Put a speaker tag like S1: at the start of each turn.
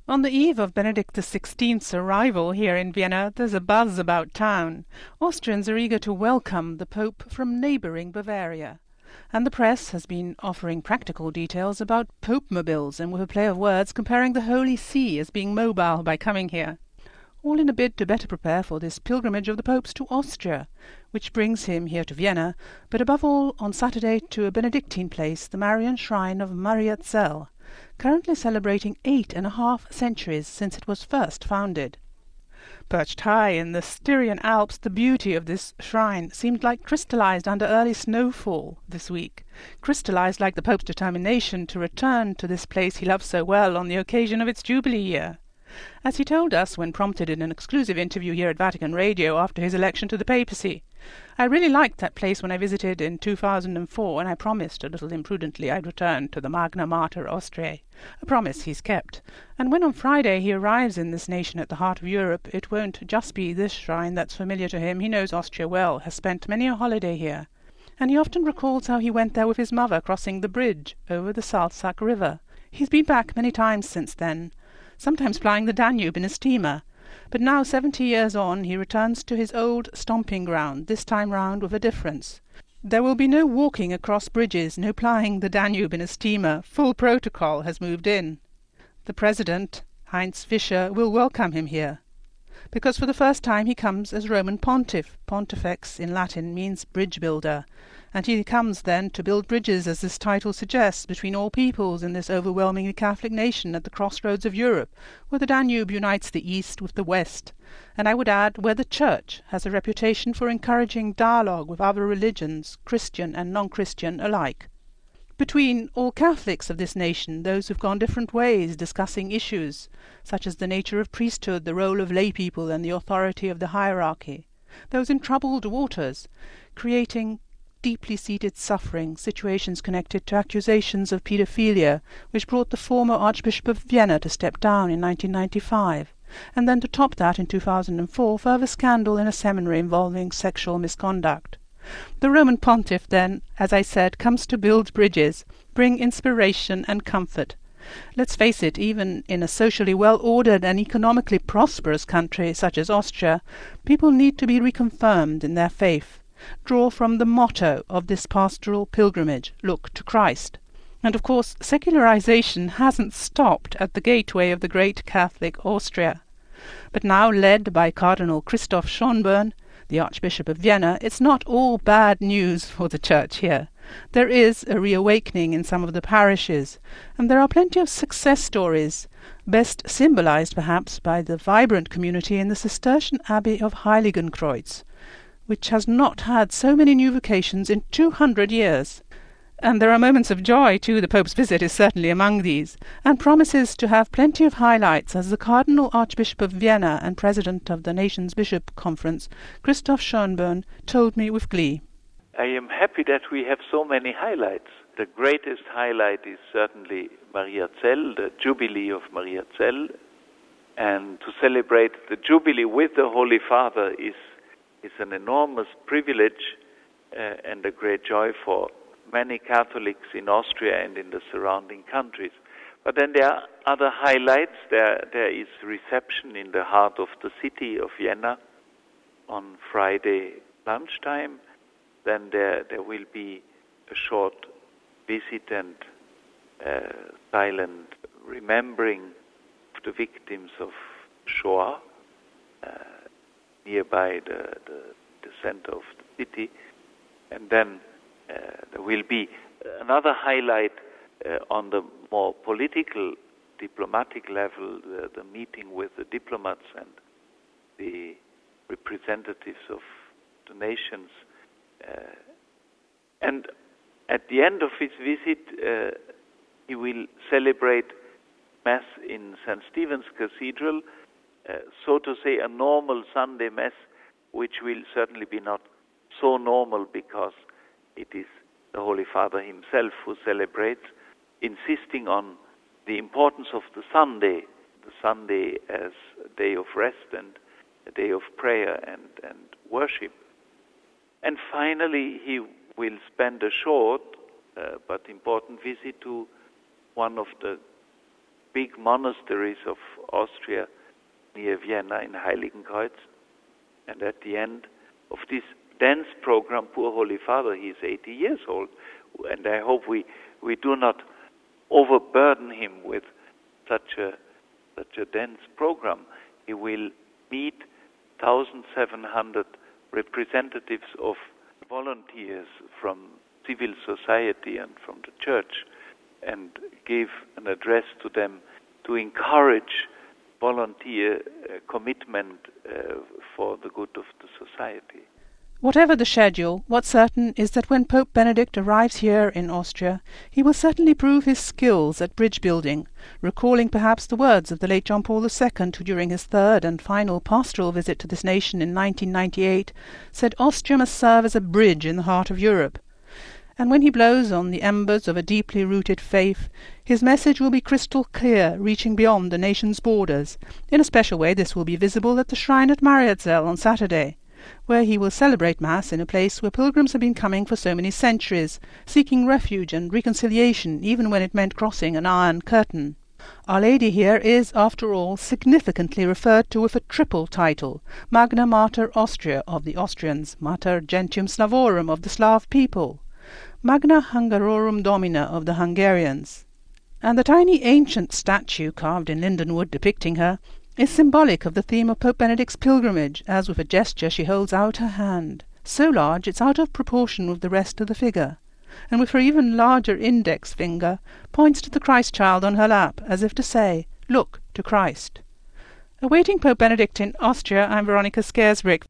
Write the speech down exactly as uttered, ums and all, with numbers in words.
S1: On the eve of Benedict the sixteenth's arrival here in Vienna, there's a buzz about town. Austrians are eager to welcome the Pope from neighbouring Bavaria. And the press has been offering practical details about Pope-mobiles, and with a play of words comparing the Holy See as being mobile by coming here. All in a bid to better prepare for this pilgrimage of the Pope's to Austria, which brings him here to Vienna, but above all on Saturday to a Benedictine place, the Marian shrine of Mariazell, currently celebrating eight and a half centuries since it was first founded. Perched high in the Styrian Alps, the beauty of this shrine seemed like crystallized under early snowfall this week, crystallized like the Pope's determination to return to this place he loved so well on the occasion of its Jubilee year. As he told us when prompted in an exclusive interview here at Vatican Radio after his election to the papacy, "I really liked that place when I visited in two thousand four, and I promised, a little imprudently, I'd return to the Magna Mater Austriae. A promise he's kept. And when on Friday he arrives in this nation at the heart of Europe, it won't just be this shrine that's familiar to him. He knows Austria well, has spent many a holiday here. And he often recalls how he went there with his mother crossing the bridge over the Salzach River. He's been back many times since then, sometimes plying the Danube in a steamer. But now, seventy years on, he returns to his old stomping ground, this time round with a difference. There will be no walking across bridges, no plying the Danube in a steamer. Full protocol has moved in. The President, Heinz Fischer, will welcome him here, because for the first time he comes as Roman Pontiff. Pontifex in Latin means bridge builder, and he comes then to build bridges, as this title suggests, between all peoples in this overwhelmingly Catholic nation at the crossroads of Europe, where the Danube unites the East with the West, and I would add, where the Church has a reputation for encouraging dialogue with other religions, Christian and non-Christian alike. Between all Catholics of this nation, those who've gone different ways, discussing issues such as the nature of priesthood, the role of lay people, and the authority of the hierarchy. Those in troubled waters, creating deeply seated suffering, situations connected to accusations of paedophilia, which brought the former Archbishop of Vienna to step down in nineteen ninety-five, and then to top that in two thousand four, further scandal in a seminary involving sexual misconduct. The Roman Pontiff, then, as I said, comes to build bridges, bring inspiration and comfort. Let's face it, even in a socially well-ordered and economically prosperous country such as Austria, people need to be reconfirmed in their faith. Draw from the motto of this pastoral pilgrimage, look to Christ. And of course, secularization hasn't stopped at the gateway of the great Catholic Austria. But now, led by Cardinal Christoph Schönborn, the Archbishop of Vienna, it's not all bad news for the Church here. There is a reawakening in some of the parishes, and there are plenty of success stories, best symbolized perhaps by the vibrant community in the Cistercian Abbey of Heiligenkreuz, which has not had so many new vocations in two hundred years. And there are moments of joy, too. The Pope's visit is certainly among these, and promises to have plenty of highlights, as the Cardinal Archbishop of Vienna and President of the Nation's Bishop Conference, Christoph Schönborn, told me with glee.
S2: I am happy that we have so many highlights. The greatest highlight is certainly Mariazell, the Jubilee of Mariazell, and to celebrate the Jubilee with the Holy Father is is an enormous privilege uh, and a great joy for many Catholics in Austria and in the surrounding countries. But then there are other highlights. There, there is reception in the heart of the city of Vienna on Friday lunchtime. Then there, there will be a short visit and uh, silent remembering of the victims of Shoah uh, nearby the, the, the center of the city. And then uh, there will be another highlight uh, on the more political, diplomatic level, the, the meeting with the diplomats and the representatives of the nations. Uh, and at the end of his visit, uh, he will celebrate Mass in Saint Stephen's Cathedral, uh, so to say a normal Sunday Mass, which will certainly be not so normal because it is the Holy Father himself who celebrates, insisting on the importance of the Sunday, the Sunday as a day of rest and a day of prayer and, and worship. And finally, he will spend a short uh, but important visit to one of the big monasteries of Austria near Vienna in Heiligenkreuz. And at the end of this dance program, poor Holy Father, he is eighty years old, and I hope we, we do not overburden him with such a such a dense program. He will meet one thousand seven hundred representatives of volunteers from civil society and from the church, and give an address to them to encourage volunteer uh, commitment uh, for the good of the society.
S1: Whatever the schedule, what's certain is that when Pope Benedict arrives here in Austria, he will certainly prove his skills at bridge building, recalling perhaps the words of the late John Paul the Second, who during his third and final pastoral visit to this nation in nineteen ninety-eight said Austria must serve as a bridge in the heart of Europe. And when he blows on the embers of a deeply rooted faith, his message will be crystal clear, reaching beyond the nation's borders. In a special way this will be visible at the shrine at Mariazell on Saturday, where he will celebrate Mass in a place where pilgrims have been coming for so many centuries, seeking refuge and reconciliation even when it meant crossing an iron curtain. Our Lady here is, after all, significantly referred to with a triple title, Magna Mater Austria of the Austrians, Mater Gentium Slavorum of the Slav people, Magna Hungarorum Domina of the Hungarians. And the tiny ancient statue carved in lindenwood depicting her is symbolic of the theme of Pope Benedict's pilgrimage, as with a gesture she holds out her hand, so large it's out of proportion with the rest of the figure, and with her even larger index finger points to the Christ-child on her lap, as if to say, "Look to Christ." Awaiting Pope Benedict in Austria, I'm Veronica Scaresbrick.